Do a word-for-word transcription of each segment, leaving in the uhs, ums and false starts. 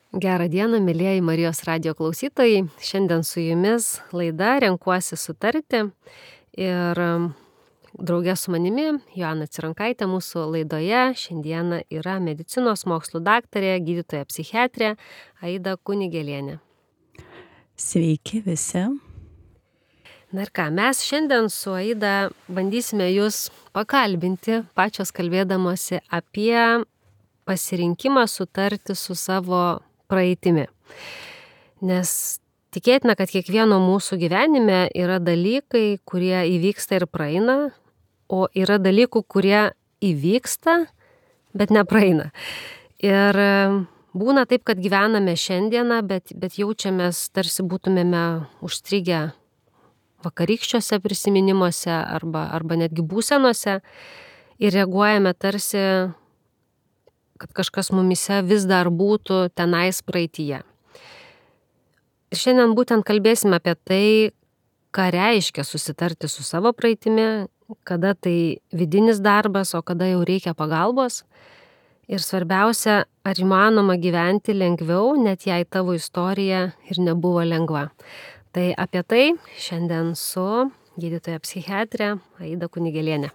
Gerą dieną, mėlyjeji Marijos radijo klausytojai. Šiandien su jumis laida Renkuosi sutarti. Ir draugė su manimi, Joana Cironkaitė, mūsų laidoje šiandieną yra medicinos mokslų daktarė, gydytoja psichiatrė Aida Kunigėlienė. Sveiki visi. Na ir ką, mes šiandien su Aida bandysime jūs pakalbinti, pačios kalbėdamosi apie pasirinkimą sutarti su savo praeitimi. Nes tikėtina, kad kiekvieno mūsų gyvenime yra dalykai, kurie įvyksta ir praeina, o yra dalykų, kurie įvyksta, bet nepraeina. Ir būna taip, kad gyvename šiandieną, bet, bet jaučiamės tarsi būtumėme užstrigę vakarykščiuose prisiminimuose arba, arba netgi būsenose ir reaguojame tarsi, kad kažkas mumise vis dar būtų tenais praeityje. Ir šiandien būtent kalbėsime apie tai, ką reiškia susitarti su savo praeitimi, kada tai vidinis darbas, o kada jau reikia pagalbos. Ir svarbiausia, ar įmanoma gyventi lengviau, net jei tavo istorija ir nebuvo lengva. Tai apie tai šiandien su gydytoja psichiatrė Aida Kunigėlienė.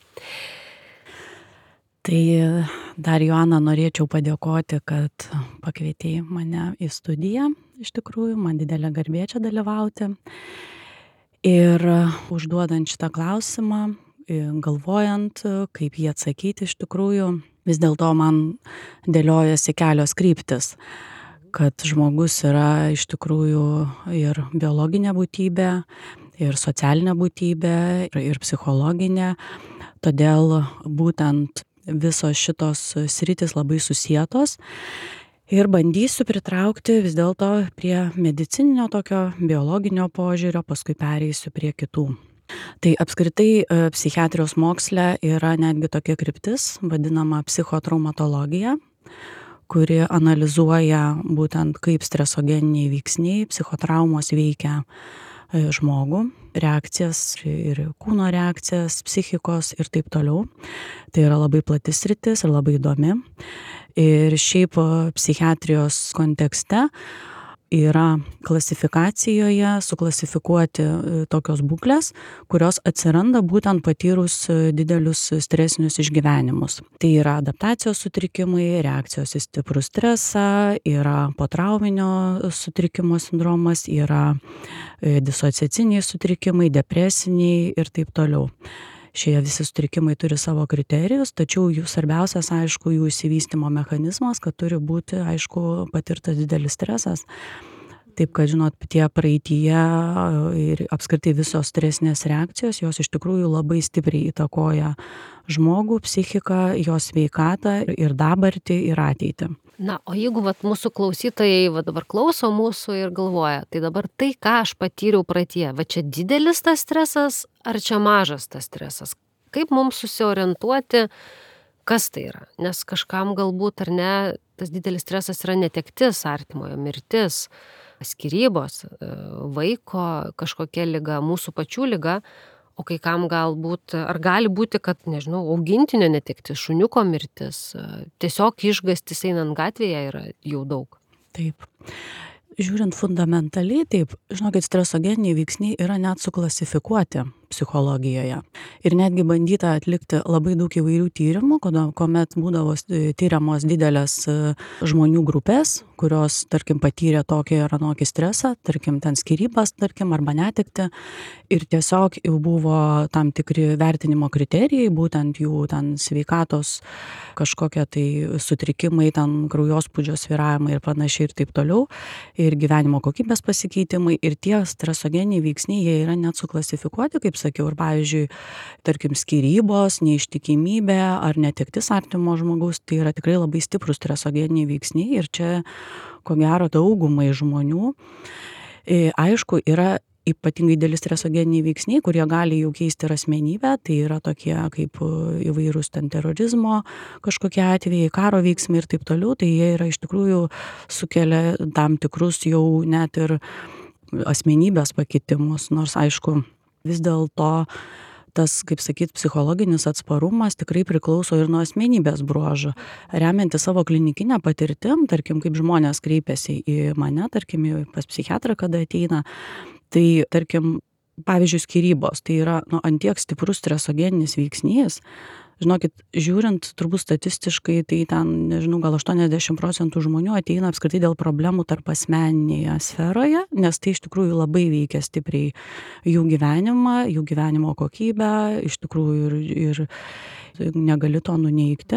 Tai dar, Joana, norėčiau padėkoti, kad pakvietei mane į studiją. Iš tikrųjų, man didelė garbė čia dalyvauti. Ir užduodant šitą klausimą, galvojant, kaip jį atsakyti, iš tikrųjų, vis dėlto man dėliojasi kelios kryptis, kad žmogus yra iš tikrųjų ir biologinė būtybė, ir socialinė būtybė, ir, ir psichologinė. Todėl būtent visos šitos sritis labai susietos ir bandysiu pritraukti vis dėlto prie medicininio tokio biologinio požiūrio, paskui pereisiu prie kitų. Tai apskritai psichiatrijos moksle yra netgi tokia kryptis, vadinama psichotraumatologija, kuri analizuoja būtent kaip stresogeniniai veiksniai, psichotraumos veikia žmogų, reakcijas ir kūno reakcijas, psichikos ir taip toliau. Tai yra labai plati sritis ir labai įdomi. Ir šiaip psichiatrijos kontekste yra klasifikacijoje suklasifikuoti tokios būklės, kurios atsiranda būtent patyrus didelius stresinius išgyvenimus. Tai yra adaptacijos sutrikimai, reakcijos į stiprų stresą, yra potrauminio sutrikimo sindromas, yra disociaciniai sutrikimai, depresiniai ir taip toliau. Šie visi sutrikimai turi savo kriterijus, tačiau jų svarbiausias, aišku, jų išsivystymo mechanizmas, kad turi būti, aišku, patirtas didelis stresas. Taip, kad, žinot, tie praeityje ir apskritai visos stresinės reakcijos, jos iš tikrųjų labai stipriai įtakoja žmogų, psichiką, jo sveikatą ir dabartį ir ateitį. Na, o jeigu vat, mūsų klausytojai va, dabar klauso mūsų ir galvoja, tai dabar tai, ką aš patyriau praeityje, va čia didelis tas stresas ar čia mažas tas stresas? Kaip mums susiorientuoti, kas tai yra? Nes kažkam galbūt ar ne, tas didelis stresas yra netektis artimojo, mirtis, skyrybos, vaiko kažkokia liga, mūsų pačių liga, o kai kam galbūt, ar gali būti, kad, nežinau, augintinio netektis, šuniuko mirtis, tiesiog išgąstis einant gatvėje yra jau daug. Taip. Žiūrint fundamentaliai, taip, žinokit, stresogeniniai veiksniai yra net suklasifikuoti psichologijoje. Ir netgi bandyta atlikti labai daug įvairių tyrimų, kuomet būdavo tyriamos didelės žmonių grupės, kurios, tarkim, patyrė tokį ar anokį stresą, tarkim, ten skyrybas, tarkim, arba netekti. Ir tiesiog jau buvo tam tikri vertinimo kriterijai, būtent jų ten sveikatos kažkokie tai sutrikimai, ten kraujospūdžio svyravimai ir panašiai ir taip toliau. Ir gyvenimo kokybės pasikeitimai. Ir tie stresogeniniai veiksniai, jie yra net suklasifikuoti, kaip sakiau, ir pavyzdžiui, tarkim, skyrybos, neištikimybė ar netektis artimo žmogaus, tai yra tikrai labai stiprus stresogeniniai veiksniai ir čia, ko gero, daugumai žmonių, aišku, yra ypatingai dideli stresogeniniai veiksniai, kurie gali jau keisti ir asmenybę, tai yra tokie kaip įvairūs ten terorizmo kažkokie atvejai, karo veiksmai ir taip toliau, tai jie yra iš tikrųjų sukelia tam tikrus jau net ir asmenybės pakitimus, nors aišku, vis dėlto tas, kaip sakyt, psichologinis atsparumas tikrai priklauso ir nuo asmenybės bruožų. Remiantis savo klinikinę patirtim, tarkim, kaip žmonės kreipiasi į mane, tarkim, pas psichiatrą, kada ateina, tai, tarkim, pavyzdžiui, skyrybos, tai yra, nu, antiek stiprus stresogeninis veiksnys. Žinokit, žiūrint, turbūt statistiškai, tai ten, nežinau, gal aštuoniasdešimt procentų žmonių ateina apskritai dėl problemų tarp asmeninėje sferoje, nes tai iš tikrųjų labai veikia stipriai jų gyvenimą, jų gyvenimo kokybę, iš tikrųjų ir, ir negali to nuneigti,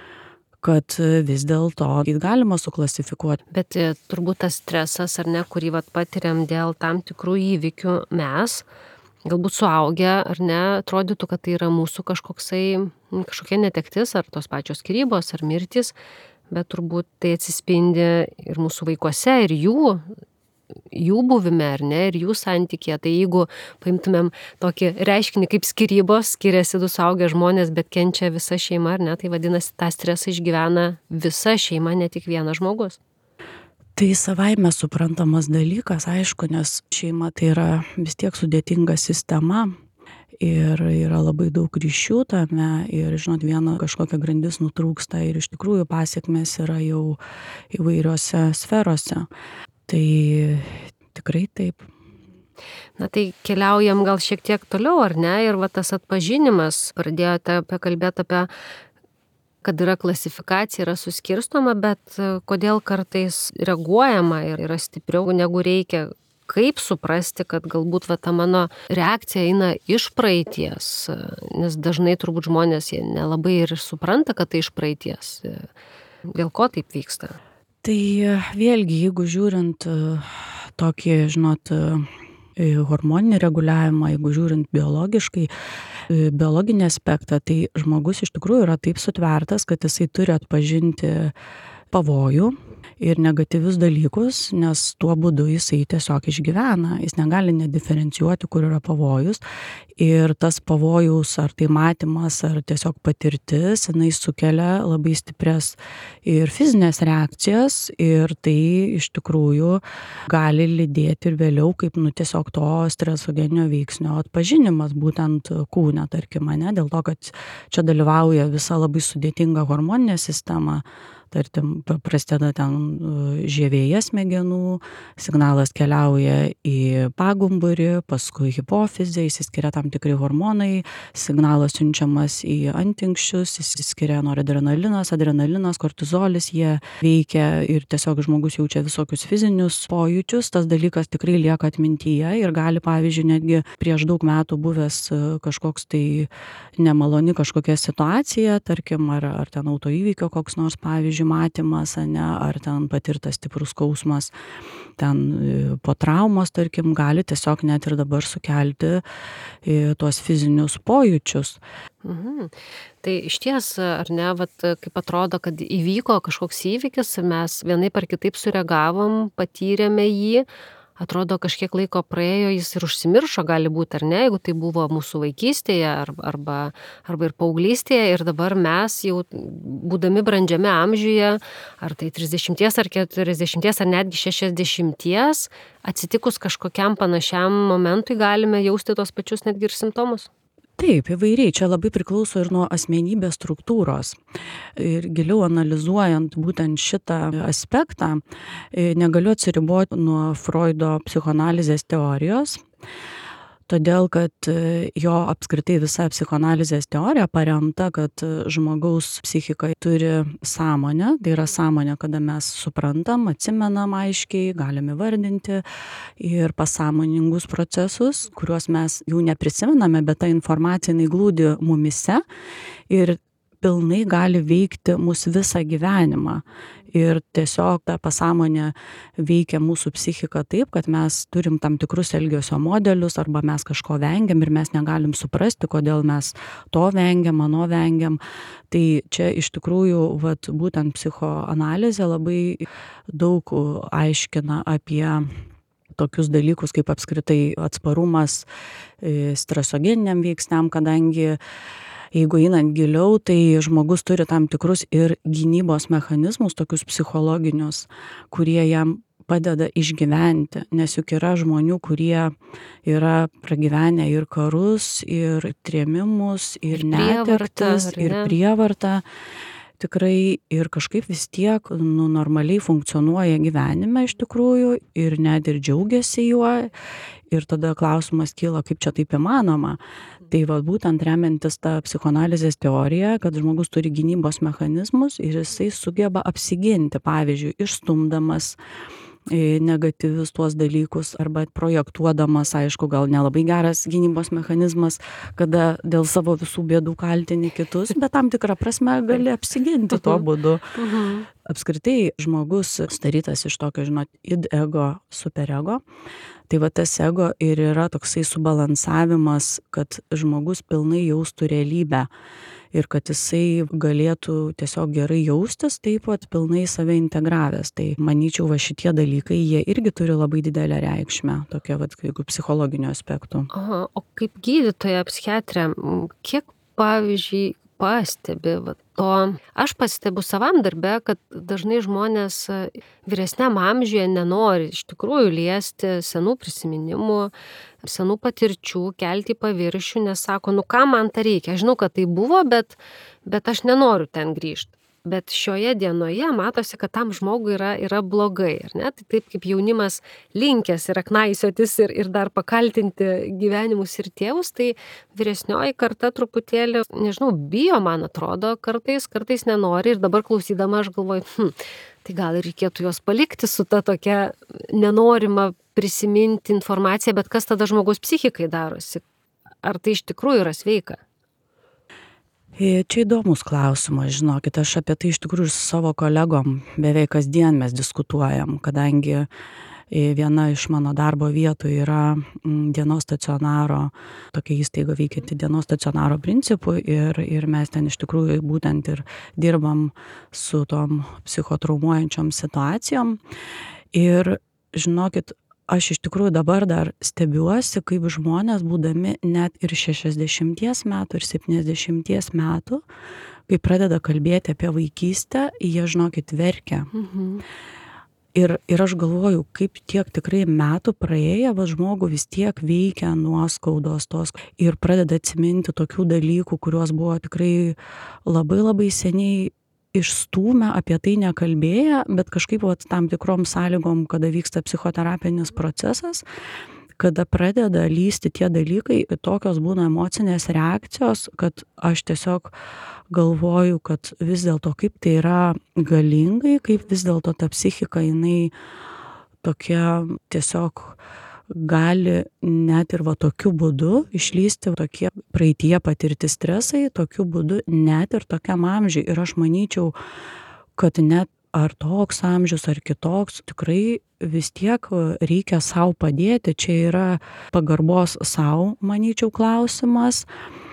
kad vis dėlto galima suklasifikuoti. Bet turbūt tas stresas, ar ne, kurį vat patiriam dėl tam tikrų įvykių mes, galbūt suaugę, ar ne, atrodytų, kad tai yra mūsų kažkoksai, kažkokia netektis, ar tos pačios skyrybos, ar mirtis, bet turbūt tai atsispindi ir mūsų vaikuose, ir jų, jų buvime, ar ne, ir jų santykė. Tai jeigu paimtumėm tokį reiškinį kaip skyrybos, skiriasi du suaugę žmonės, bet kenčia visa šeima, ar ne, tai vadinasi, tą stresą išgyvena visa šeima, ne tik vienas žmogus. Tai savaime suprantamas dalykas, aišku, nes šeima tai yra vis tiek sudėtinga sistema ir yra labai daug ryšių tame ir, žinot, viena kažkokia grandis nutrūksta ir iš tikrųjų pasiekmės yra jau įvairiose sferose. Tai tikrai taip. Na tai keliaujam gal šiek tiek toliau, ar ne? Ir va tas atpažinimas, pradėjote apie kalbėti apie kad yra klasifikacija, yra suskirstoma, bet kodėl kartais reaguojama ir yra stipriau negu reikia. Kaip suprasti, kad galbūt va, ta mano reakcija eina iš praeities, nes dažnai turbūt žmonės jie nelabai ir supranta, kad tai iš praeities. Dėl ko taip vyksta? Tai vėlgi, jeigu žiūrint tokį, žinot, hormoninį reguliavimą, jeigu žiūrint biologiškai, biologinį aspektą, tai žmogus iš tikrųjų yra taip sutvertas, kad jisai turi atpažinti pavojų ir negatyvius dalykus, nes tuo būdu jisai tiesiog išgyvena, jis negali nediferencijuoti, kur yra pavojus ir tas pavojaus ar tai matymas, ar tiesiog patirtis, jinai sukelia labai stiprias ir fizinės reakcijas ir tai iš tikrųjų gali lydėti ir vėliau kaip nu tiesiog to stresogeninio veiksnio atpažinimas būtent kūne, tarkim, ne, dėl to, kad čia dalyvauja visa labai sudėtinga hormoninė sistema. Tarkim, prasideda ten žievėje smegenų, signalas keliauja į pagumburį, paskui hipofizę, išsiskiria tam tikri hormonai, signalas siunčiamas į antinkščius, išsiskiria noradrenalinas, adrenalinas, kortizolis, jie veikia ir tiesiog žmogus jaučia visokius fizinius pojūčius, tas dalykas tikrai lieka atmintyje ir gali, pavyzdžiui, netgi prieš daug metų buvęs kažkoks tai nemaloni kažkokia situacija, tarkim, ar, ar ten autoįvykio koks nors, pavyzdžiui, matymas, ne, ar ten patirtas stiprus skausmas, ten po traumos, tarkim, gali tiesiog net ir dabar sukelti tuos fizinius pojūčius. Mhm. Tai išties, ar ne, vat, kaip atrodo, kad įvyko kažkoks įvykis, mes vienaip ar kitaip sureagavom, patyrėme jį, atrodo kažkiek laiko praėjo, jis ir užsimiršo gali būti, ar ne, jeigu tai buvo mūsų vaikystėje arba, arba ir paauglystėje ir dabar mes jau būdami brandžiame amžiuje, ar tai trisdešimties ar keturiasdešimties ar netgi šešiasdešimties, atsitikus kažkokiam panašiam momentui galime jausti tos pačius netgi ir simptomus. Taip, įvairiai, čia labai priklauso ir nuo asmenybės struktūros. Ir giliau analizuojant būtent šitą aspektą, negaliu atsiriboti nuo Freudo psichoanalizės teorijos, todėl kad jo apskritai visa psichoanalizės teorija paremta, kad žmogaus psichika turi sąmonę, tai yra sąmonė, kada mes suprantam, atsimenam aiškiai, galim įvardinti ir pasąmoningus procesus, kuriuos mes jau neprisimename, bet ta informacija jinai glūdi mumyse ir pilnai gali veikti mūsų visą gyvenimą. Ir tiesiog ta pasąmonė veikia mūsų psichiką taip, kad mes turim tam tikrus elgesio modelius arba mes kažko vengiam ir mes negalim suprasti, kodėl mes to vengiam, ano vengiam. Tai čia iš tikrųjų vat, būtent psichoanalizė labai daug aiškina apie tokius dalykus kaip apskritai atsparumas stresogeniniam veiksniam, kadangi jeigu einant giliau, tai žmogus turi tam tikrus ir gynybos mechanizmus, tokius psichologinius, kurie jam padeda išgyventi, nes juk yra žmonių, kurie yra pragyvenę ir karus, ir trėmimus, ir netektis, ir prievartą. Tikrai ir kažkaip vis tiek nu, normaliai funkcionuoja gyvenime iš tikrųjų ir net ir džiaugiasi juo. Ir tada klausimas kyla, kaip čia taip įmanoma. Tai va, būtent remiantis tą psichoanalizės teoriją, kad žmogus turi gynybos mechanizmus ir jisai sugeba apsiginti, pavyzdžiui, išstumdamas negatyvius tuos dalykus arba projektuodamas, aišku, gal nelabai geras gynybos mechanizmas, kada dėl savo visų bėdų kaltini kitus, bet tam tikrą prasme gali apsiginti tuo būdu. Apskritai žmogus sudarytas iš tokio, žinot, id ego, superego. Tai va tas ego ir yra toksai subalansavimas, kad žmogus pilnai jaustų realybę ir kad jisai galėtų tiesiog gerai jaustis, taip pat pilnai save integravęs. Tai manyčiau, va šitie dalykai, jie irgi turi labai didelę reikšmę, tokia va, jeigu psichologinių aspektų. Aha, o kaip gydytoja, psichiatrė, kiek, pavyzdžiui, pastebi va, to, aš pastebiu savam darbe, kad dažnai žmonės vyresniam amžiuje nenori iš tikrųjų liesti senų prisiminimų, senų patirčių, kelti į paviršių, nes sako, nu ką man tai reikia, aš žinau, kad tai buvo, bet, bet aš nenoriu ten grįžti. Bet šioje dienoje matosi, kad tam žmogui yra, yra blogai, ar ne? Tai taip kaip jaunimas linkęs yra knaisiotis ir, ir dar pakaltinti gyvenimus ir tėvus, tai vyresnioji karta truputėlį, nežinau, bijo, man atrodo, kartais, kartais nenori ir dabar klausydama aš galvoju, hm, tai gal reikėtų juos palikti su ta tokia nenorima prisiminti informaciją, bet kas tada žmogaus psichikai darosi? Ar tai iš tikrųjų yra sveika? Čia įdomus klausimas, žinokit, aš apie tai iš tikrųjų su savo kolegom beveik kasdien mes diskutuojam, kadangi viena iš mano darbo vietų yra dienos stacionaro, tokia įstaiga veikianti dienos stacionaro principų ir, ir mes ten iš tikrųjų būtent ir dirbam su tom psichotraumuojančiom situacijom. Ir žinokit, aš iš tikrųjų dabar dar stebiuosi, kaip žmonės, būdami net ir šešiasdešimties metų ir septyniasdešimties metų, kai pradeda kalbėti apie vaikystę, jie, žinokit, verkia. Mhm. Ir, ir aš galvoju, kaip tiek tikrai metų praėję, va žmogų vis tiek veikia nuoskaudos tos ir pradeda atsiminti tokių dalykų, kuriuos buvo tikrai labai labai seniai išstūmę, apie tai nekalbėję, bet kažkaip vat, tam tikrom sąlygom, kada vyksta psichoterapinis procesas, kada pradeda lysti tie dalykai, tokios būna emocinės reakcijos, kad aš tiesiog galvoju, kad vis dėlto kaip tai yra galingai, kaip vis dėlto ta psichika, jinai tokia tiesiog gali net ir va tokiu būdu išlysti tokie praeityje patirti stresai, tokiu būdu net ir tokiam amžiui. Ir aš manyčiau, kad net ar toks amžius, ar kitoks, tikrai vis tiek reikia sau padėti. Čia yra pagarbos sau, manyčiau, klausimas.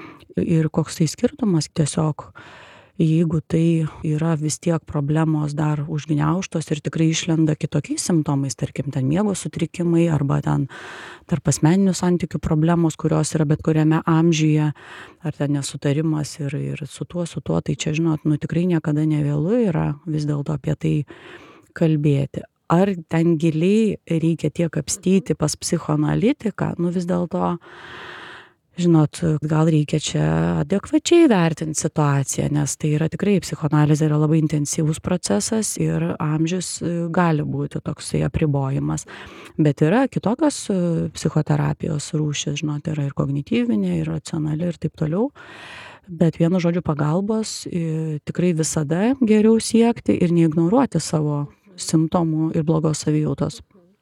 Ir koks tai skirtumas tiesiog. Jeigu tai yra vis tiek problemos dar užgniaužtos ir tikrai išlenda kitokiais simptomais, tarkim, ten miego sutrikimai arba ten tarp asmeninių santykių problemos, kurios yra bet kuriame amžiuje, ar ten nesutarimas ir, ir su tuo, su tuo, tai čia, žinot, nu tikrai niekada nevėlu yra vis dėlto apie tai kalbėti. Ar ten giliai reikia tiek kapstyti pas psichoanalitiką, nu vis dėlto žinot, gal reikia čia adekvačiai vertinti situaciją, nes tai yra tikrai psichoanalizė yra labai intensyvus procesas ir amžius gali būti toksai apribojimas. Bet yra kitokios psichoterapijos rūšis, žinot, yra ir kognityvinė, ir racionali ir taip toliau. Bet vienu žodžiu pagalbos tikrai visada geriau siekti ir neignoruoti savo simptomų ir blogos savijautos.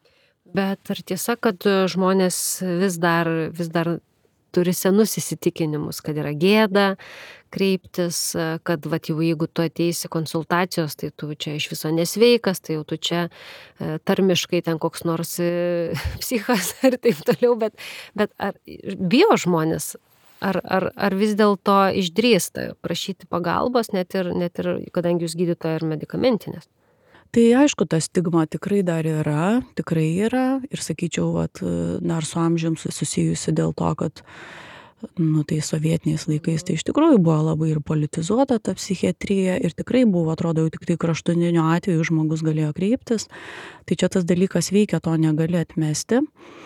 Bet ar tiesa, kad žmonės vis dar, vis dar turi senus įsitikinimus, kad yra gėda kreiptis, kad vat, jau jeigu tu ateisi konsultacijos, tai tu čia iš viso nesveikas, tai jau tu čia tarmiškai ten koks nors psichas ir taip toliau, bet, bet ar bijo žmonės, ar, ar, ar vis dėlto išdrįsta prašyti pagalbos, net ir, net ir kadangi jūs gydytoja ir medikamentinės? Tai aišku, ta stigma tikrai dar yra, tikrai yra ir sakyčiau, vat, dar su amžium susijusi dėl to, kad nu, tai sovietiniais laikais tai iš tikrųjų buvo labai ir politizuota ta psichiatrija ir tikrai buvo, atrodo, jau tik tai kraštutiniu atveju žmogus galėjo kreiptis. Tai čia tas dalykas veikia, to negali atmesti.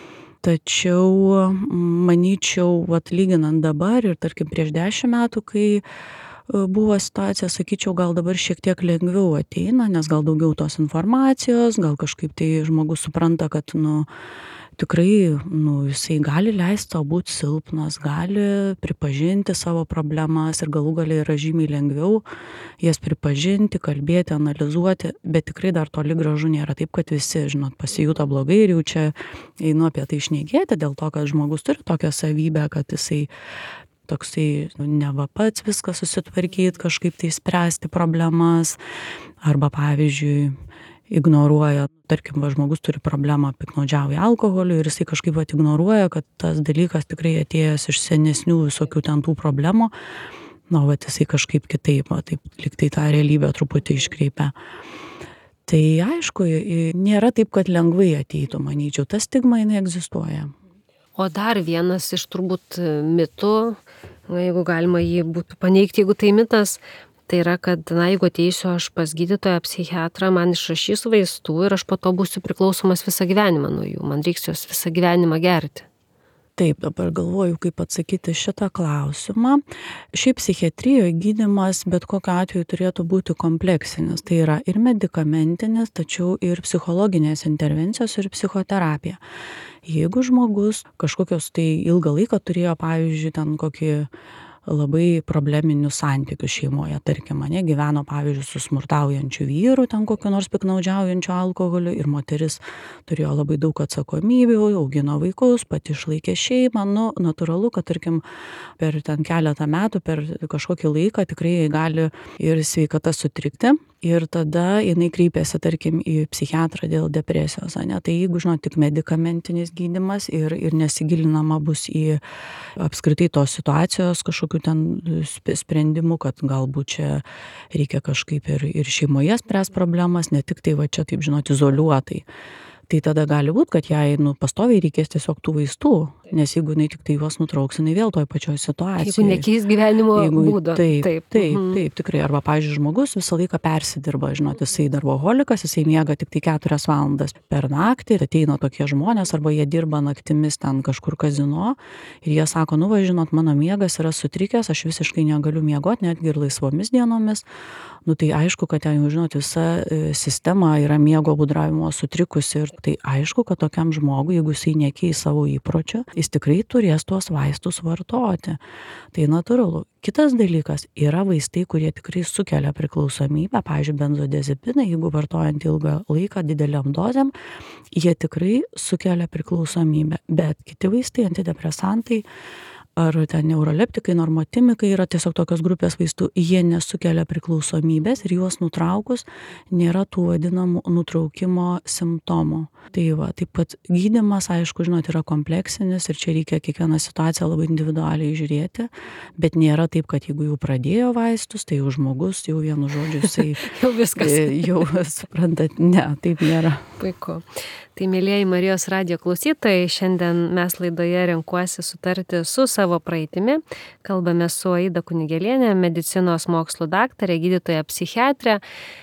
Tačiau, manyčiau, vat lyginant dabar ir tarkim prieš dešimt metų, kai buvo situacija, sakyčiau, gal dabar šiek tiek lengviau ateina, nes gal daugiau tos informacijos, gal kažkaip tai žmogus supranta, kad, nu, tikrai, nu, jisai gali leisti savo būti silpnas, gali pripažinti savo problemas ir galų gale yra žymiai lengviau jas pripažinti, kalbėti, analizuoti, bet tikrai dar toli gražu nėra taip, kad visi, žinot, pasijuto blogai ir jau čia einu apie tai šnekėti, dėl to, kad žmogus turi tokią savybę, kad jisai toksai, nu, neva pats viską susitvarkyt, kažkaip tai spręsti problemas, arba pavyzdžiui, ignoruoja, tarkim, va, žmogus turi problemą, piktnaudžiauja alkoholiu ir jisai kažkaip va, ignoruoja, kad tas dalykas tikrai atėjęs iš senesnių visokių ten tų problemų, nu, va, jisai kažkaip kitaip, va, taip, lyg tai tą realybę truputį iškreipia. Tai aišku, nėra taip, kad lengvai ateitų, manyčiau, ta stigma jinai egzistuoja. O dar vienas iš turbūt mitų, jeigu galima jį būtų paneigti, jeigu tai mitas, tai yra, kad, na, jeigu ateisiu aš pas gydytoją psichiatrą, man išrašys vaistų ir aš po to būsiu priklausomas visą gyvenimą nuo jų. Man reiks juos visą gyvenimą gerti. Taip, dabar galvoju, kaip atsakyti šitą klausimą. Šiaip psichiatrijoje gydymas bet kokiu atveju turėtų būti kompleksinis. Tai yra ir medikamentinis, tačiau ir psichologinės intervencijos ir psichoterapija. Jeigu žmogus kažkokios tai ilgą laiką turėjo, pavyzdžiui, ten kokį labai probleminius santykius šeimoje. Tarkim, mane gyveno, pavyzdžiui, su smurtaujančiu vyru, ten kokiu nors piktnaudžiaujančiu alkoholiu ir moteris turėjo labai daug atsakomybių, augino vaikus, pati išlaikė šeimą. Nu, natūralu, kad, tarkim, per ten keletą metų, per kažkokį laiką tikrai gali ir sveikata sutrikti. Ir tada jinai kreipėsi, tarkim, į psichiatrą dėl depresijos. Ne? Tai jeigu, žinot, tik medikamentinis gydymas ir, ir nesigilinama bus į apskritai tos situacijos kažkokių ten sprendimų, kad galbūt čia reikia kažkaip ir, ir šeimoje spręs problemas, ne tik tai va čia, taip žinot, izoliuotai. Tai tada gali būt, kad jai, nu, pastoviai reikės tiesiog tų vaistų, nes jeigu jinai tik tai juos nutrauks, jinai vėl toj pačioj situacijoje. Jeigu nekeis gyvenimo jeigu, būdo. Taip, taip, taip, mhm. taip, tikrai. Arba, pavyzdžiui, žmogus visą laiką persidirba, žinot, jisai darboholikas, jisai miega tik tai keturias valandas per naktį, ateina tokie žmonės, arba jie dirba naktimis ten kažkur kazino ir jie sako, nu, va, žinot, mano miegas yra sutrikęs, aš visiškai negaliu miegoti, netgi ir laisvomis dienomis. Nu, tai aišku, kad ten, jau, žinot, visa sistema yra miego būdravimo sutrikusi ir tai aišku, kad tokiam žmogui, jeigu jisai nekeis savo įpročio, jis tikrai turės tuos vaistus vartoti. Tai natūralu. Kitas dalykas, yra vaistai, kurie tikrai sukelia priklausomybę, pavyzdžiui, benzodiazepinai, jeigu vartojant ilgą laiką dideliam dozėm, jie tikrai sukelia priklausomybę. Bet kiti vaistai, antidepresantai, ar ten neuroleptikai, normotimikai yra tiesiog tokios grupės vaistų, jie nesukelia priklausomybės ir juos nutraukus nėra tų vadinamų nutraukimo simptomų. Tai va, taip pat gydymas, aišku, žinot, yra kompleksinis ir čia reikia kiekvieną situaciją labai individualiai žiūrėti, bet nėra taip, kad jeigu jau pradėjo vaistus, tai jau žmogus, jau vienu žodžiu, jisai jau viskas. Jau suprantat, ne, taip nėra. Puiku. Tai, mėlieji Marijos radijo klausytojai, šiandien mes laidoje Renkuosi sutarti su savo praeitimi. Kalbame su Aida Kunigėlienė, medicinos mokslų daktarė, gydytoja psichiatrė.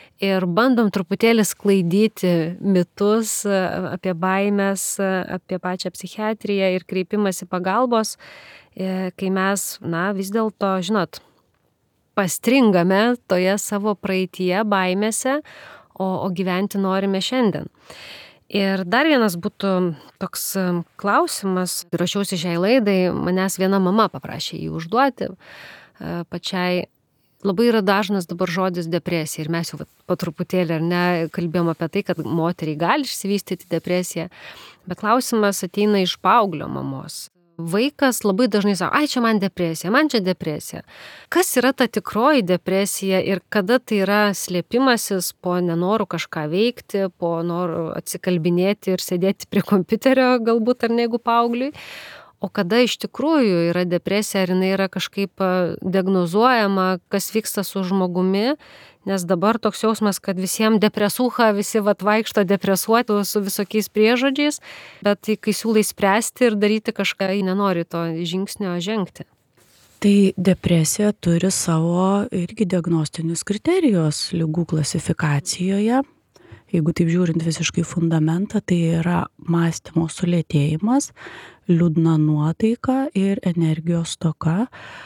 Ir bandom truputėlį sklaidyti mitus apie baimės, apie pačią psichiatriją ir kreipimąsi pagalbos, kai mes, na, vis dėlto, žinot, pastringame toje savo praeityje baimėse, o, o gyventi norime šiandien. Ir dar vienas būtų toks klausimas, ruošiausi šiai laidai, manęs viena mama paprašė jį užduoti pačiai. Labai yra dažnas dabar žodis depresija ir mes jau po truputėlį ar ne kalbėjom apie tai, kad moteriai gali išsivystyti depresiją, bet klausimas ateina iš paauglio mamos. Vaikas labai dažnai sako, ai čia man depresija, man čia depresija. Kas yra ta tikroji depresija ir kada tai yra slėpimasis po nenoru kažką veikti, po noru atsikalbinėti ir sėdėti prie kompiuterio galbūt ar negu paaugliui, O kada iš tikrųjų yra depresija, ar jinai yra kažkaip diagnozuojama, kas vyksta su žmogumi, nes dabar toks jausmas, kad visiems depresūcha, visi vat vaikšto depresuoti su visokiais priežodžiais, bet kai siūlai spręsti ir daryti kažką, nenori to žingsnio žengti. Tai depresija turi savo irgi diagnostinius kriterijus ligų klasifikacijoje. Jeigu taip žiūrint visiškai fundamentą, tai yra mąstymo sulėtėjimas, liūdna nuotaika ir energijos stoka,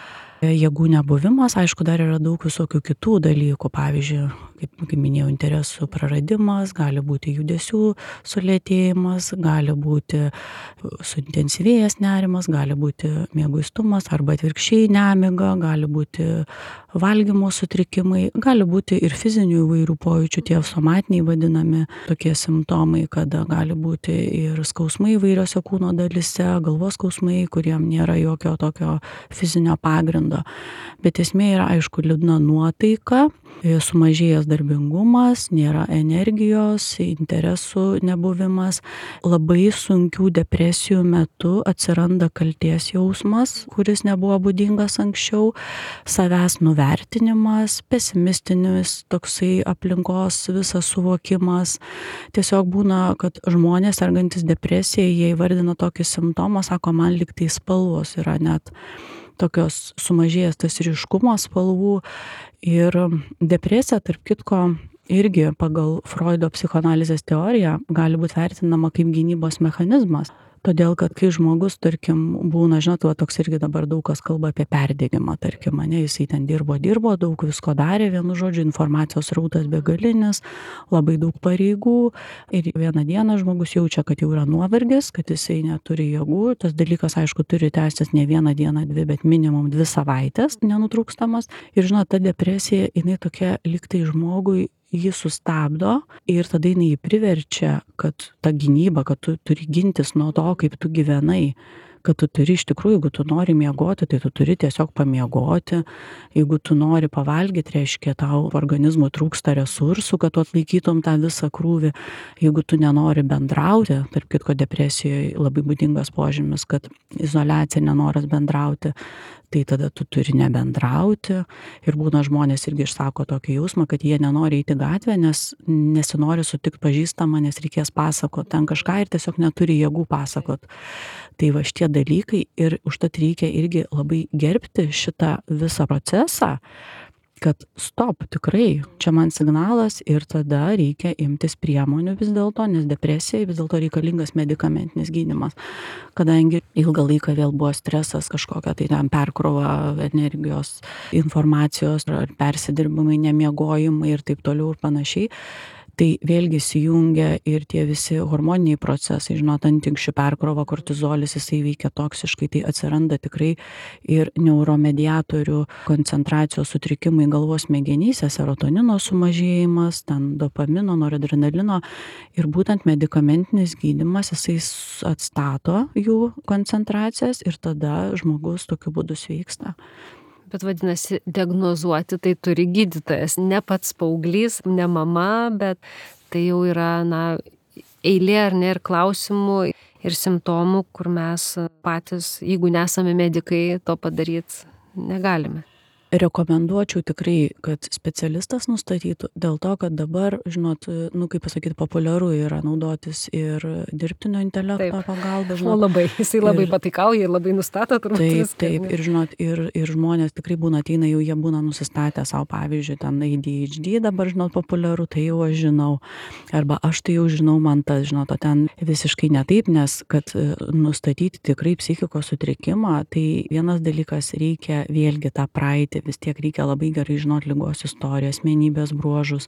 jėgų nebuvimas. Aišku, dar yra daug visokių kitų dalykų, pavyzdžiui, kaip, kaip minėjau, interesų praradimas, gali būti judesių sulėtėjimas, gali būti suintensyvėjęs nerimas, gali būti mieguistumas arba atvirkščiai nemiga, gali būti valgymo sutrikimai, gali būti ir fizinių įvairių pojūčių, tie somatiniai vadinami tokie simptomai, kada gali būti ir skausmai įvairiose kūno dalyse, galvos skausmai, kuriem nėra jokio tokio fizinio pagrindo. Bet esmė yra, aišku, liūdna nuotaika, sumažėjęs darbingumas, nėra energijos, interesų nebuvimas. Labai sunkių depresijų metu atsiranda kaltės jausmas, kuris nebuvo būdingas anksčiau, savęs nuvertinimas, pesimistinis toksai aplinkos visas suvokimas. Tiesiog būna, kad žmonės sergantys depresija, jie įvardina tokį simptomą, sako, man lyg tai spalvos yra net tokios sumažėjęs tas ryškumo spalvų. Ir depresija, tarp kitko, irgi pagal Freudo psichoanalizės teoriją gali būti vertinama kaip gynybos mechanizmas. Todėl, kad kai žmogus, tarkim, būna, žinot, va, toks irgi dabar daug kas kalba apie perdegimą, tarkim, mane, jisai ten dirbo, dirbo, daug visko darė, vienu žodžiu, informacijos rautas begalinis, labai daug pareigų ir vieną dieną žmogus jaučia, kad jau yra nuovargis, kad jisai neturi jėgų. Tas dalykas, aišku, turi tęstis ne vieną dieną, dvi, bet minimum dvi savaitės nenutrūkstamas. Ir, žinot, ta depresija, jinai tokia lyg tai žmogui jį sustabdo ir tada jinai jį priverčia, kad ta gynyba, kad tu turi gintis nuo to, kaip tu gyvenai, kad tu turi iš tikrųjų, jeigu tu nori miegoti, tai tu turi tiesiog pamiegoti, jeigu tu nori pavalgyti, reiškia, tau organizmui trūksta resursų, kad tu atlaikytum tą visą krūvį, jeigu tu nenori bendrauti, tarp kitko depresijoje labai būdingas požymis, kad izoliacija, nenoras bendrauti, tai tada tu turi nebendrauti ir būna žmonės irgi išsako tokį jausmą, kad jie nenori eiti gatvę, nes nesinori sutikti pažįstamą, nes reikės pasakot ten kažką ir tiesiog neturi jėgų pasakot. Tai va šitie dalykai ir užtat reikia irgi labai gerbti šitą visą procesą, kad stop, tikrai, čia man signalas ir tada reikia imtis priemonių vis dėlto, nes depresijai vis dėlto reikalingas medikamentinis gydymas. Kadangi ilgą laiką vėl buvo stresas, kažkokia tai ten perkrova energijos, informacijos ar persidirbimai, nemiegojimai ir taip toliau ir panašiai. Tai vėlgi įsijungia ir tie visi hormoniniai procesai, žinot, antinkščių perkrova, kortizolis, jisai veikia toksiškai, tai atsiranda tikrai ir neuromediatorių koncentracijos sutrikimai galvos smegenyse, serotonino sumažėjimas, ten dopamino, noradrenalino ir būtent medikamentinis gydymas, jisai atstato jų koncentracijas ir tada žmogus tokiu būdu sveiksta. Bet vadinasi, diagnozuoti tai turi gydytojas, ne pats paauglys, ne mama, bet tai jau yra, na, eilė ar ne ir klausimų ir simptomų, kur mes patys, jeigu nesame medikai, to padaryti negalime. Rekomenduočiau tikrai, kad specialistas nustatytų, dėl to, kad dabar, žinot, nu, kaip pasakyti, populiaru yra naudotis ir dirbtinio intelekto pagalba. O labai, jisai labai ir, pataikauja ir labai nustato turbūt. Taip, viską, taip, ir žinot, ir, ir žmonės tikrai būna ateina, jau jie būna nusistatę savo, pavyzdžiui, ten A D H D dabar, žinot, populiaru, tai jau aš žinau. Arba aš tai jau žinau, man tas, žinot, o ten visiškai ne taip, nes kad nustatyti tikrai psichikos sutrikimą, tai vienas dalykas reikia vėlgi tą praeitį, vis tiek reikia labai gerai žinot ligos istoriją, asmenybės bruožus,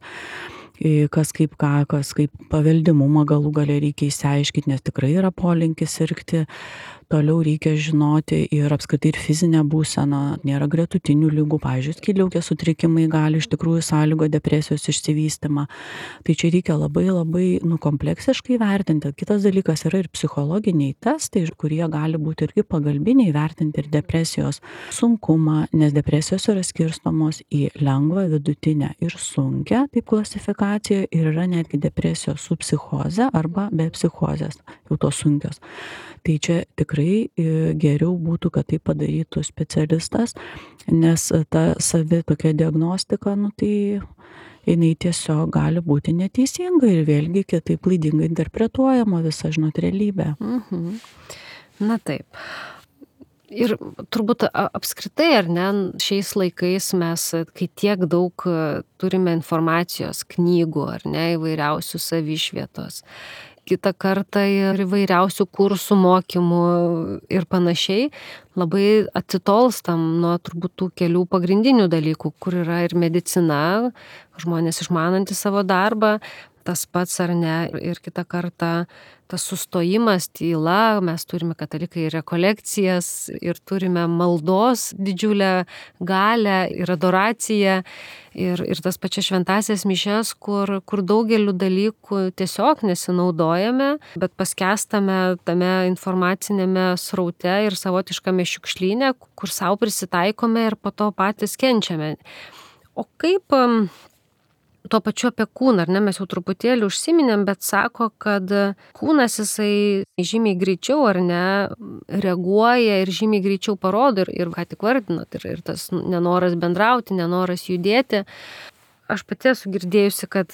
kas kaip ką, kas kaip paveldimumą galų gale reikia išsiaiškinti, nes tikrai yra polinkis sirgti. Toliau reikia žinoti ir apskritai ir fizinę būseną, nėra gretutinių ligų, pavyzdžiui, skydliaukės sutrikimai gali iš tikrųjų sąlygo depresijos išsivystymą. Tai čia reikia labai labai nu, kompleksiškai vertinti. Kitas dalykas yra ir psichologiniai testai, kurie gali būti irgi pagalbiniai vertinti ir depresijos sunkumą, nes depresijos yra skirstomos į lengvą, vidutinę ir sunkią, taip klasifikacija. komplikacija ir yra netgi depresijos su psichoze arba be psichozės, jau tos sunkios. Tai čia tikrai geriau būtų, kad tai padarytų specialistas, nes ta savi tokia diagnostika, nu tai jinai tiesiog gali būti neteisinga ir vėlgi kitaip klaidingai interpretuojama visa, žinot, realybė. Mhm. Na taip. Ir turbūt apskritai, ar ne, šiais laikais mes, kai tiek daug turime informacijos, knygų, ar ne, įvairiausių savišvietos, kitą kartą ir įvairiausių kursų, mokymų ir panašiai, labai atitolstam nuo turbūt tų kelių pagrindinių dalykų, kur yra ir medicina, žmonės išmanantys savo darbą, tas pats ar ne, ir kitą kartą tas sustojimas, tyla, mes turime katalikai rekolekcijas ir turime maldos didžiulę galę ir adoraciją ir, ir tas pačias šventasias mišias, kur, kur daugeliu dalykų tiesiog nesinaudojame, bet paskęstame tame informacinėme sraute ir savotiškame šiukšlyne, kur savo prisitaikome ir po to patys kenčiame. O kaip tuo pačiu apie kūną, ar ne, mes jau truputėlį užsiminėm, bet sako, kad kūnas jisai žymiai greičiau, ar ne, reaguoja ir žymiai greičiau parodo ir, ir ką tik vardinot, ir, ir tas nenoras bendrauti, nenoras judėti. Aš pati esu girdėjusi, kad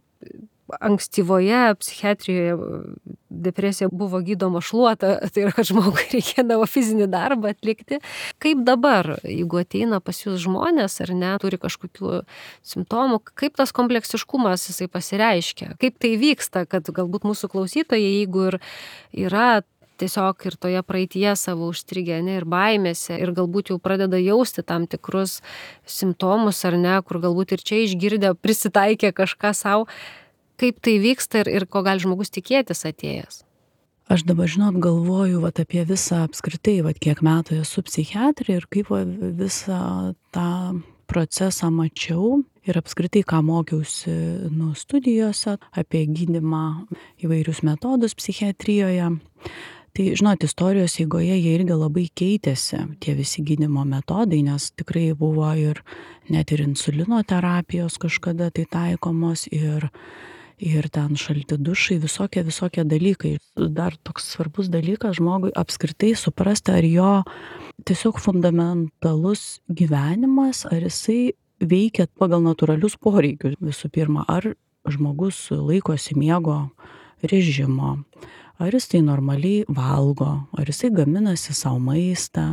ankstyvoje psichiatrijoje depresija buvo gydoma šluota, tai yra, kad žmogui reikėdavo fizinį darbą atlikti. Kaip dabar, jeigu ateina pas jūs žmonės ar ne, turi kažkokių simptomų, kaip tas kompleksiškumas jisai pasireiškia? Kaip tai vyksta, kad galbūt mūsų klausytojai, jeigu ir yra tiesiog ir toje praeityje savo užstrigę, ne, ir baimėse, ir galbūt jau pradeda jausti tam tikrus simptomus ar ne, kur galbūt ir čia išgirdę prisitaikė kažką savo, kaip tai vyksta ir, ir ko gali žmogus tikėtis atėjęs? Aš dabar, žinot, galvoju vat, apie visą apskritai, vat, kiek metų esu psichiatrė ir kaip vat, visą tą procesą mačiau ir apskritai, ką mokiausi nu, studijose apie gydymą įvairius metodus psichiatrijoje. Tai, žinot, istorijos eigoje jie irgi labai keitėsi, tie visi gydymo metodai, nes tikrai buvo ir net ir insulino terapijos kažkada tai taikomos ir ir ten šalti dušai, visokie, visokie dalykai. Dar toks svarbus dalykas žmogui apskritai suprasti, ar jo tiesiog fundamentalus gyvenimas, ar jisai veikia pagal natūralius poreikius. Visų pirma, ar žmogus laikosi miego režimo, ar jisai normaliai valgo, ar jisai gaminasi savo maistą,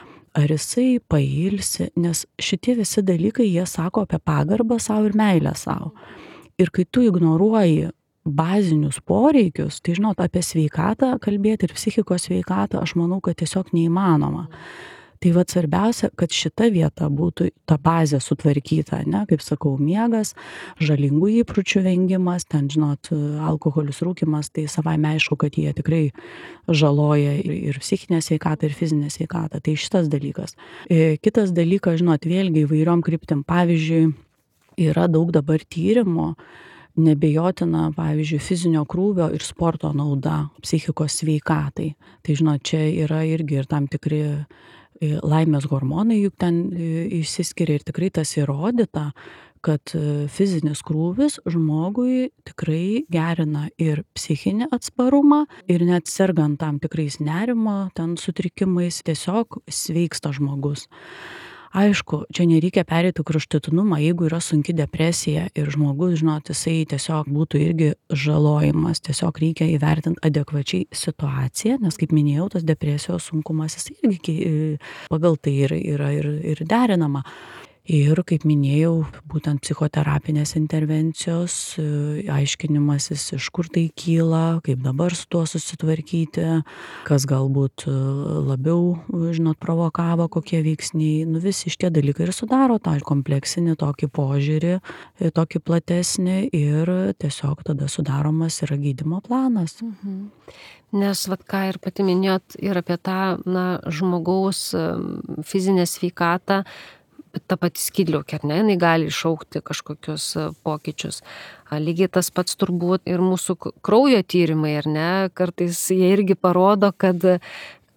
ar jisai pailsi, nes šitie visi dalykai jie sako apie pagarbą savo ir meilę savo. Ir kai tu ignoruoji bazinius poreikius, tai žinot, apie sveikatą kalbėti ir psichikos sveikatą, aš manau, kad tiesiog neįmanoma. Tai vat svarbiausia, kad šita vieta būtų ta bazė sutvarkyta, ne, kaip sakau, miegas, žalingų įpročių vengimas, ten, žinot, alkoholis, rūkymas, tai savaime aišku, kad jie tikrai žaloja ir, ir psichinę sveikatą, ir fizinę sveikatą. Tai šitas dalykas. Kitas dalykas, žinot, vėlgi įvairiom kryptim, pavyzdžiui, yra daug dabar tyrimų, nebejotina, pavyzdžiui, fizinio krūvio ir sporto nauda psichikos sveikatai. Tai, žinot, čia yra irgi ir tam tikri laimės hormonai, juk ten išsiskiria ir tikrai tas įrodyta, kad fizinis krūvis žmogui tikrai gerina ir psichinį atsparumą ir net sergant tam tikrais nerimo ten sutrikimais tiesiog sveiksta žmogus. Aišku, čia nereikia pereiti kraštutinumą, jeigu yra sunki depresija ir žmogus, žinot, jisai tiesiog būtų irgi žalojimas, tiesiog reikia įvertinti adekvačiai situaciją, nes kaip minėjau, tas depresijos sunkumas jis irgi pagal tai yra, yra ir, ir derinama. Ir, kaip minėjau, būtent psichoterapinės intervencijos, aiškinimasis, iš kur tai kyla, kaip dabar su tuo susitvarkyti, kas galbūt labiau, žinot, provokavo, kokie veiksniai. Nu, visi šitie dalykai ir sudaro tą kompleksinį tokį požiūrį, tokį platesnį ir tiesiog tada sudaromas yra gydymo planas. Mhm. Nes, vat ką ir pati minėjot, ir apie tą na, žmogaus fizinę sveikatą, ta pati skydliaukė, ar ne, jinai gali iššaukti kažkokius pokyčius. Lygiai tas pats turbūt ir mūsų kraujo tyrimai, ar ne, kartais jie irgi parodo, kad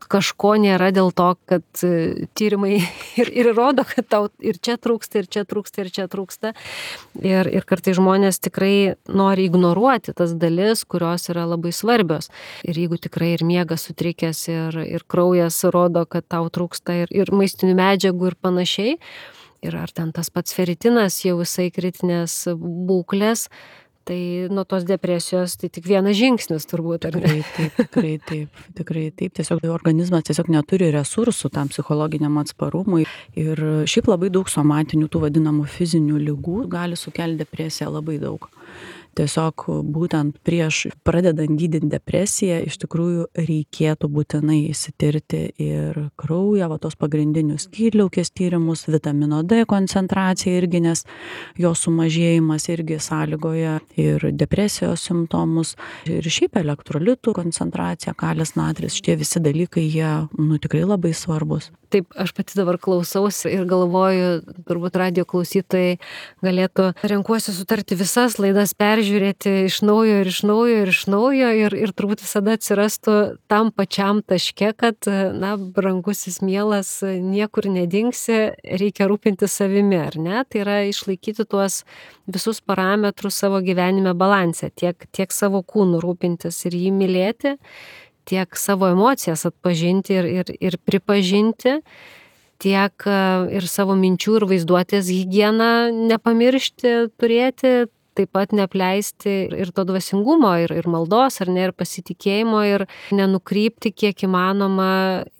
kažko nėra dėl to, kad tyrimai ir, ir rodo, kad tau ir čia trūksta, ir čia trūksta, ir čia trūksta. Ir, ir kartais žmonės tikrai nori ignoruoti tas dalis, kurios yra labai svarbios. Ir jeigu tikrai ir miegas sutrikęs, ir, ir kraujas rodo, kad tau trūksta, ir, ir maistinių medžiagų ir panašiai, ir ar ten tas pats feritinas jau visai kritinės būklės, tai nuo tos depresijos tai tik vienas žingsnis turbūt, ar ne? Tikrai taip, tikrai taip, tikrai taip. Tiesiog organizmas tiesiog neturi resursų tam psichologiniam atsparumui. Ir šiaip labai daug somatinių tų vadinamų fizinių ligų gali sukelti depresiją labai daug. Tiesiog būtent prieš pradedant gydyti depresiją iš tikrųjų reikėtų būtinai išsitirti ir kraują, va tos pagrindinius skydliaukės tyrimus, vitamino D koncentraciją irgi, nes jo sumažėjimas irgi sąlygoja ir depresijos simptomus, ir šiaip elektrolitų koncentracija, kalis, natris, šitie visi dalykai, jie nu, tikrai labai svarbus. Taip, aš pati dabar klausausi ir galvoju, turbūt radijo klausytojai galėtų renkuosi sutarti visas laidas, peržiūrėti iš naujo ir iš naujo ir iš naujo ir, ir turbūt visada atsirastų tam pačiam taške, kad, na, brangusis mielas, niekur nedingsi, reikia rūpinti savimi, ar ne? Tai yra išlaikyti tuos visus parametrus savo gyvenime balanse, tiek, tiek savo kūnų rūpintis ir jį mylėti, tiek savo emocijas atpažinti ir, ir, ir pripažinti, tiek ir savo minčių ir vaizduotės higieną nepamiršti turėti, taip pat neapleisti ir to dvasingumo, ir, ir maldos, ar ne, ir pasitikėjimo, ir nenukrypti kiek įmanoma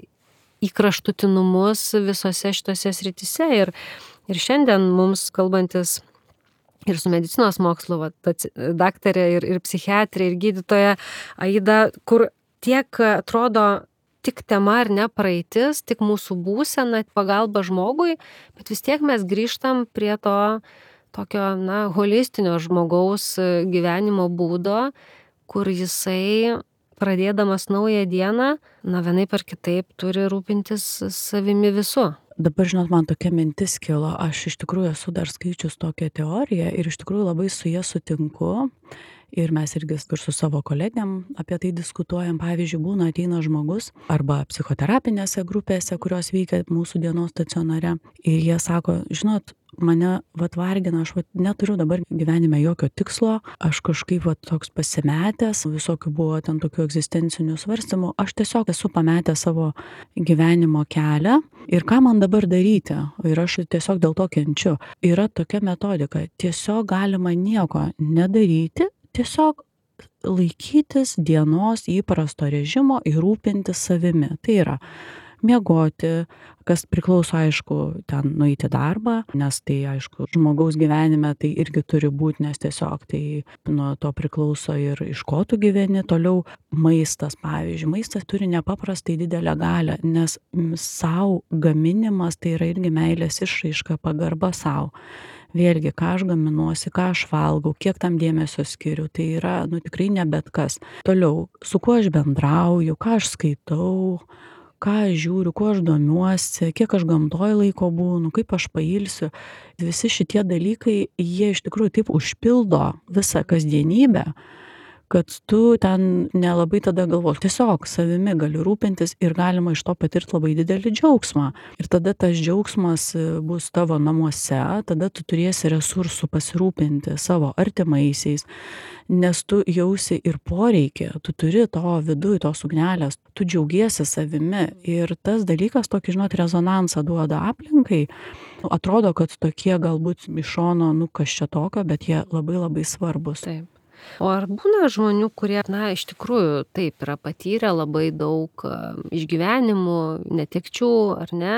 į kraštutinumus visose šitose srityse. Ir, ir šiandien mums kalbantis ir su medicinos mokslu, va, daktarė, ir, ir psichiatrė, ir gydytoja Aida, kur tiek atrodo tik tema ar ne praeitis, tik mūsų būsena, pagalba žmogui, bet vis tiek mes grįžtam prie to tokio, na, holistinio žmogaus gyvenimo būdo, kur jisai, pradėdamas naują dieną, na, vienaip ar kitaip turi rūpintis savimi visu. Dabar, žinot, man tokia mintis kilo, aš iš tikrųjų esu dar skaičius tokią teoriją ir iš tikrųjų labai su ja sutinku. Ir mes irgi ir su savo kolegėm apie tai diskutuojam. Pavyzdžiui, būna ateina žmogus arba psichoterapinėse grupėse, kurios veikia mūsų dienos stacionare. Ir jie sako, žinot, mane vat vargina, aš vat neturiu dabar gyvenime jokio tikslo, aš kažkaip vat toks pasimetęs, visokių buvo ten tokių egzistencinių svarstymų, aš tiesiog esu pametęs savo gyvenimo kelią ir ką man dabar daryti? Ir aš tiesiog dėl to kenčiu. Yra tokia metodika, tiesiog galima nieko nedaryti, tiesiog laikytis dienos įprasto režimo ir rūpintis savimi. Tai yra miegoti, kas priklauso, aišku, ten nueiti darbą, nes tai, aišku, žmogaus gyvenime tai irgi turi būti, nes tiesiog tai nuo to priklauso ir iš ko tu gyveni. Toliau maistas, pavyzdžiui. Maistas turi nepaprastai didelę galią, nes sau gaminimas tai yra irgi meilės išraiška, pagarba sau. Vėlgi, ką aš gaminuosi, ką aš valgau, kiek tam dėmesio skiriu, tai yra, nu, tikrai ne bet kas. Toliau, su kuo aš bendrauju, ką aš skaitau, ką aš žiūriu, kuo aš domiuosi, kiek aš gamtoj laiko būnu, kaip aš pailsiu. Visi šitie dalykai, jie iš tikrųjų taip užpildo visą kasdienybę, kad tu ten nelabai tada galvos. Tiesiog savimi gali rūpintis ir galima iš to patirti labai didelį džiaugsmą. Ir tada tas džiaugsmas bus tavo namuose, tada tu turėsi resursų pasirūpinti savo artimaisiais, nes tu jausi ir poreikį, tu turi to viduj, tos ugnelės, tu džiaugiesi savimi ir tas dalykas tokį, žinot, rezonansą duoda aplinkai. Atrodo, kad tokie galbūt iš šono, nu kas čia tokio, bet jie labai labai svarbus. Taip. O ar būna žmonių, kurie, na, iš tikrųjų taip yra patyrę labai daug išgyvenimų, netekčių, ar ne?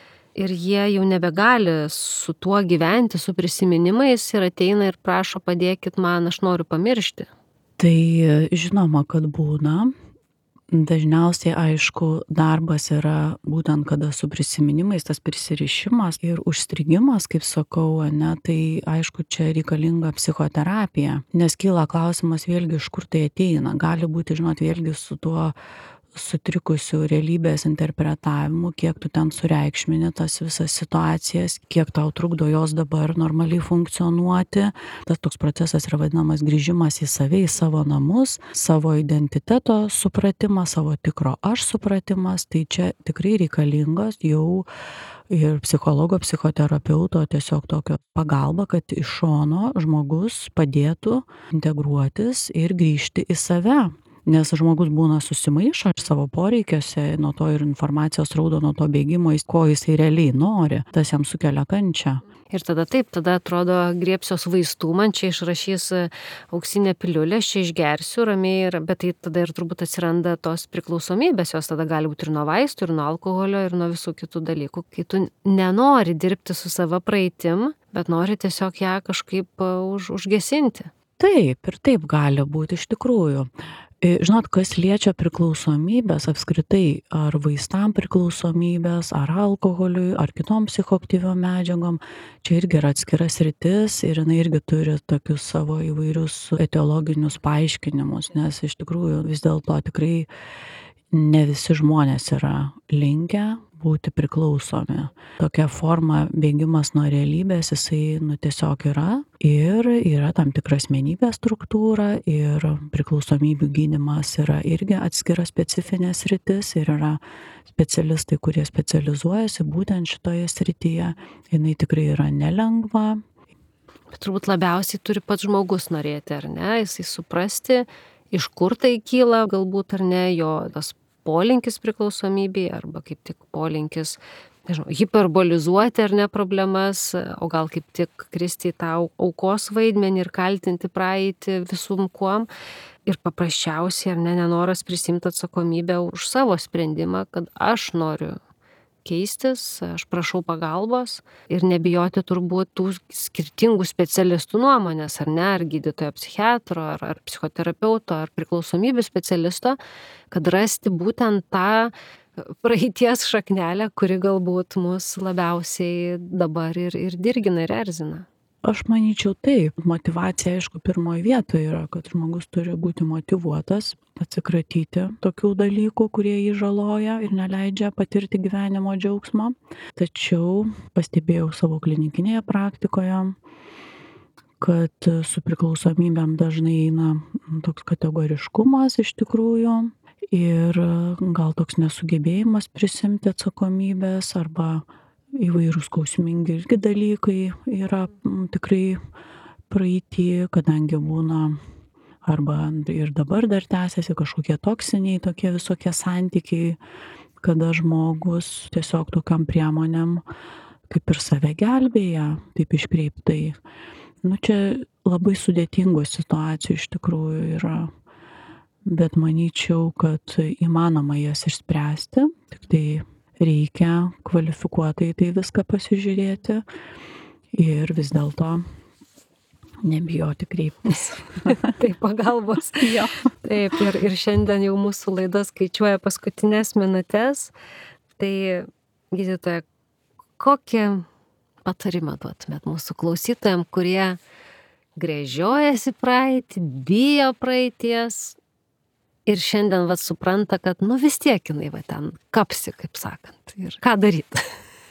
Ir jie jau nebegali su tuo gyventi, su prisiminimais ir ateina ir prašo, padėkit man, aš noriu pamiršti. Tai žinoma, kad būna. Dažniausiai, aišku, darbas yra būtent kada su prisiminimais, tas prisirišimas ir užstrigimas, kaip sakau, ne, tai aišku, čia reikalinga psichoterapija, nes kyla klausimas vėlgi, iš kur tai ateina. Gali būti, žinot, vėlgi su tuo sutrikusiu realybės interpretavimu, kiek tu ten sureikšmini tas visas situacijas, kiek tau trukdo jos dabar normaliai funkcionuoti. Tas toks procesas yra vadinamas grįžimas į save, į savo namus, savo identiteto supratimas, savo tikro aš supratimas. Tai čia tikrai reikalingas jau ir psichologo, psichoterapeuto tiesiog tokio pagalba, kad iš šono žmogus padėtų integruotis ir grįžti į save. Nes žmogus būna susimaišo savo poreikiuose, nuo to ir informacijos raudo, nuo to bėgimo, ko jisai realiai nori, tas jam sukelia kančią. Ir tada taip, tada atrodo griebsios vaistų, man čia išrašys auksinę piliulę, aš čia išgersiu ramiai, ir, bet tai tada ir turbūt atsiranda tos priklausomybės, jos tada gali būti ir nuo vaistų, ir nuo alkoholio, ir nuo visų kitų dalykų, kai tu nenori dirbti su savo praeitim, bet nori tiesiog ją kažkaip už, užgesinti. Taip, ir taip gali būti iš tikrųjų. Žinot, kas liečia priklausomybės apskritai, ar vaistam priklausomybės, ar alkoholiui, ar kitom psichoaktyviom medžiagom, čia irgi yra atskira sritis ir jinai irgi turi tokius savo įvairius etiologinius paaiškinimus, nes iš tikrųjų vis dėlto tikrai ne visi žmonės yra linkę būti priklausomi. Tokia forma bėgimas nuo realybės, jisai nu, tiesiog yra ir yra tam tikra asmenybės struktūra ir priklausomybių gydymas yra irgi atskira specifinė sritis ir yra specialistai, kurie specializuojasi būtent šitoje srityje. Jinai tikrai yra nelengva. Bet turbūt labiausiai turi pats žmogus norėti, ar ne? Jisai suprasti, iš kur tai kyla, galbūt ar ne, jo tas polinkis priklausomybei arba kaip tik polinkis, nežinau, hiperbolizuoti ar ne problemas, o gal kaip tik kristi į tą aukos vaidmenį ir kaltinti praeitį visum kuom. Ir paprasčiausiai ar ne nenoras prisimti atsakomybę už savo sprendimą, kad aš noriu keistis, aš prašau pagalbos ir nebijoti turbūt tų skirtingų specialistų nuomonės, ar ne, ar gydytojo psichiatro, ar, ar psichoterapeuto, ar priklausomybių specialisto, kad rasti būtent tą praeities šaknelę, kuri galbūt mus labiausiai dabar ir, ir dirgina ir erzina. Aš manyčiau taip, motyvacija aišku pirmoje vietoje yra, kad žmogus turi būti motyvuotas, atsikratyti tokių dalykų, kurie jį žaloja ir neleidžia patirti gyvenimo džiaugsmo. Tačiau pastebėjau savo klinikinėje praktikoje, kad su priklausomybėm dažnai eina toks kategoriškumas iš tikrųjų ir gal toks nesugebėjimas prisimti atsakomybės arba įvairūs skausmingi irgi dalykai yra tikrai praeity, kadangi būna arba ir dabar dar tęsiasi kažkokie toksiniai tokie visokie santykiai, kada žmogus tiesiog tokiam priemonėm kaip ir save gelbėja, taip iškreiptai. Nu čia labai sudėtingų situacijų iš tikrųjų yra, bet manyčiau, kad įmanoma jas išspręsti, tik tai reikia kvalifikuotai tai viską pasižiūrėti ir vis dėlto nebijoti kreiptis. Tai pagalbos. Jo. Taip, ir, ir šiandien jau mūsų laida skaičiuoja paskutinės minutės. Tai, gydytoja, kokį patarimą duotumėt mūsų klausytojams, kurie gręžiojasi praeitį, bijo praeities, ir šiandien vat supranta, kad nu vis tiek jinai va ten kapsi, kaip sakant. Ir ką daryti?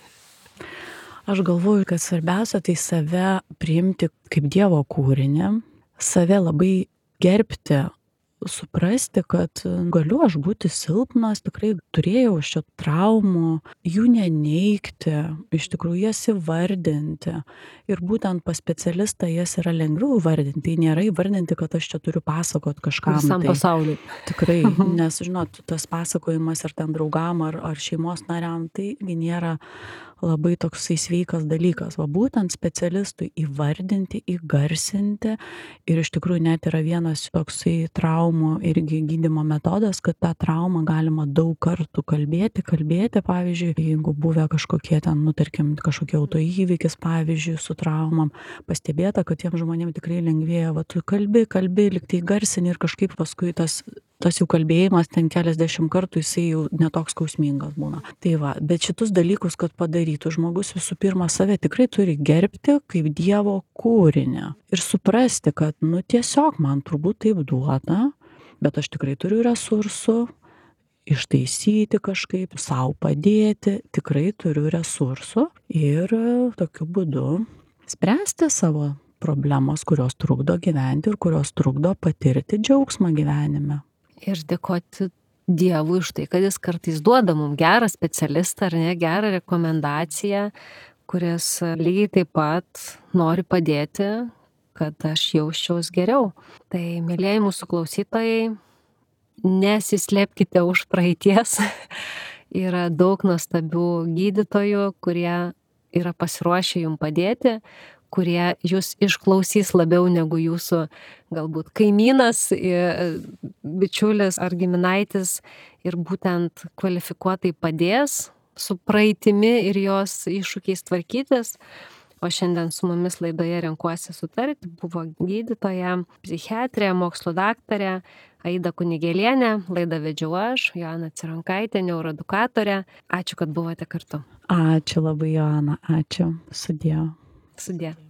Aš galvoju, kad svarbiausia tai save priimti kaip Dievo kūrinį, save labai gerbti, suprasti, kad galiu aš būti silpnas, tikrai turėjau šio traumų, jų neneigti, iš tikrųjų jas įvardinti. Ir būtent pas specialistą jas yra lengviau įvardinti. Tai nėra įvardinti, kad aš čia turiu pasakot kažkam. Visam tai, pasauliui. Tikrai, nes, žinot, tas pasakojimas ar ten draugam, ar, ar šeimos nariam, tai nėra labai toksai sveikas dalykas. Va būtent specialistui įvardinti, įgarsinti. Ir iš tikrųjų net yra vienas toksai traumų irgi gydymo metodas, kad tą traumą galima daug kartų kalbėti, kalbėti, pavyzdžiui, jeigu buvę kažkokie ten, nu, tarkim, kažkokie autoįvykis, pavyzdžiui, su traumam, pastebėta, kad tiem žmonėm tikrai lengvėja, va tu kalbi, kalbi, lyg tai garsini ir kažkaip paskui tas tas jau kalbėjimas ten keliasdešimt kartų, jisai jau netoks skausmingas būna. Tai va, bet šitus dalykus, kad padarytų žmogus, visų pirma save tikrai turi gerbti kaip Dievo kūrinį ir suprasti, kad nu tiesiog man turbūt taip duota, bet aš tikrai turiu resursų ištaisyti kažkaip, sau padėti, tikrai turiu resursų ir tokiu būdu spręsti savo problemos, kurios trukdo gyventi ir kurios trukdo patirti džiaugsmą gyvenime. Ir dėkoti Dievui už tai, kad jis kartais duoda mums gerą specialistą ar ne, gerą rekomendaciją, kuris lygiai taip pat nori padėti, kad aš jausčiaus geriau. Tai, mėlyjeji mūsų klausytojai, nesislėpkite už praeities. Yra daug nuostabių gydytojų, kurie yra pasiruošę jums padėti, kurie jūs išklausys labiau negu jūsų galbūt kaimynas, bičiulis ar giminaitis, ir būtent kvalifikuotai padės su praeitimi ir jos iššūkiais tvarkytis. O šiandien su mumis laidoje Renkuosi sutarti buvo gydytoja, psichiatrė, mokslo daktarė Aida Kunigėlienė. Laidą vedžiau aš, Joana Cironkaitė, neuroedukatorė. Ačiū, kad buvote kartu. Ačiū labai, Joana, ačiū. Sudie. Sudie.